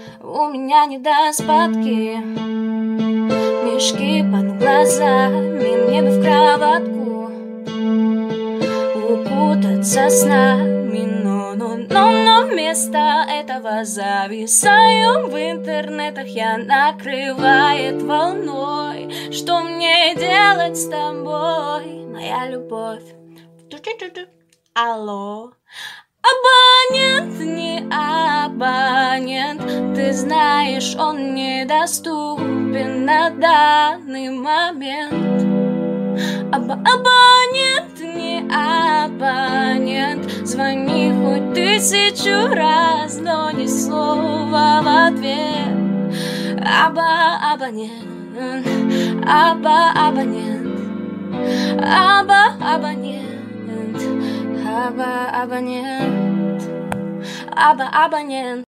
У меня не до спадки, мешки под глазами, мне бы в кроватку укутаться с нами, но вместо этого зависаю в интернетах, я накрывает волной. Что мне делать с тобой, моя любовь? Алло. Абонент, не абонент, ты знаешь, он недоступен на данный момент. Абонент, не абонент, звони хоть 1000 раз, но ни слова в ответ. Абонент, абонент, абонент, абонент, абонент.